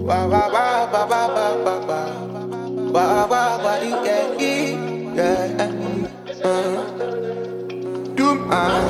Ba ba ba ba ba ba ba ba ba ba ba yeah yeah. Do my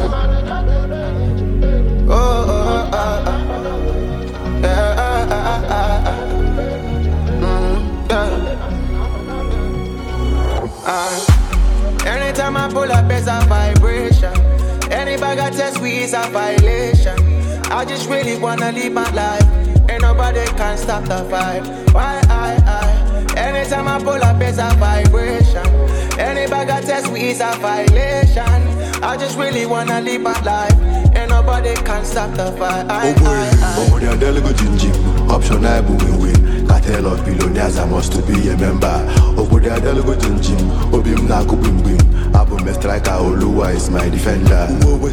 anytime I pull up, it's a vibration. Any bag I test we is a violation. I just really wanna live my life. Ain't nobody can stop the vibe. Why anytime I pull up, it's a vibration. Any bag I test we is a violation. I just really wanna live my life. Ain't nobody can stop the vibe. Oh, they're delegate jinjim. Option I win. Cartel of billionaires, I must to be a member. Oh, they're delegate jinjim. Obim na kubim bim. Abu me striker, Oluwa is my defender.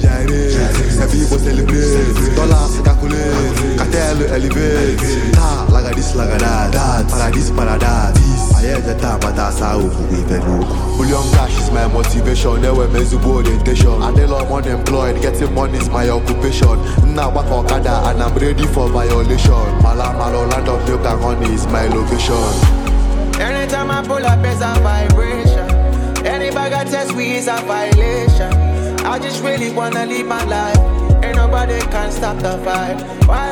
People celebrate. Dollars calculate. Cartel elevate. Ta, like this, like that. Paradise, paradise. I hear the time, but that's how we even know. Bullion cash is my motivation. Never measureable orientation. I never unemployed. Getting money is my occupation. Now back on Okada and I'm ready for violation. Malo, land of milk and honey is my location. Anytime I pull up, it's a vibration. Any bag I test we is a violation. I just really wanna live my life. Ain't nobody can stop the vibe. Why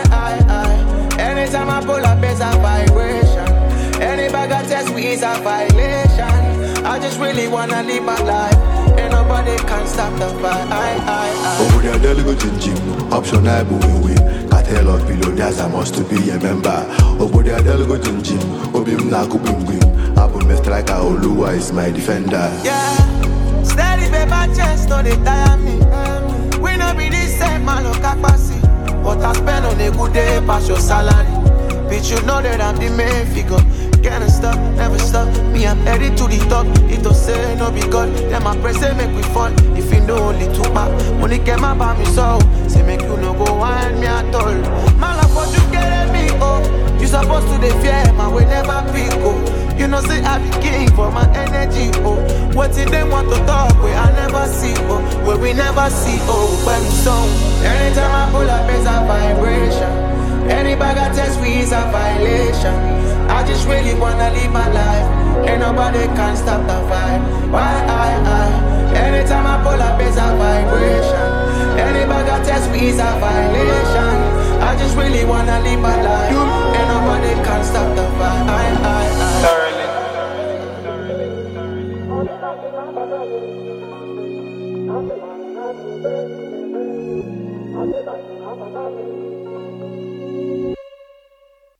anytime I pull up, it's a vibration. Any bag I test we is a violation. I just really wanna live my life. Ain't nobody can stop the vibe. Oh, they're delegate jinjim. Option I win. Cartel of billionaires, I must to be a member. Oh, they're delegate jinjim. Obim na kubim bim. Abu me striker, Oluwa is my defender. Yeah, steady paper chest, no they tire me. We no be this same man, no capacity. But I spend on a good day, pass your salary. Bitch, you know that I'm the main figure. Can't stop, never stop. Me, I'm headed to the top. It don't say no be God. Then my press say make we fall. If you know only too bad, money came up by me so. Say make you no go wind me at all. My love what you get at me, oh. You supposed to the fear, man, we never pick, oh. You know say I be king for my energy, oh. What if they want to talk where I never see, oh. Where we never see, oh. When we song. Anytime I pull up, it's a vibration. Any bag I test we is a violation. I just really wanna live my life. Ain't nobody can stop the vibe. Why anytime I pull up it's a vibration. Any bag I test we is a violation. I just really wanna live my life. Ain't nobody can stop the vibe. Thoroughly.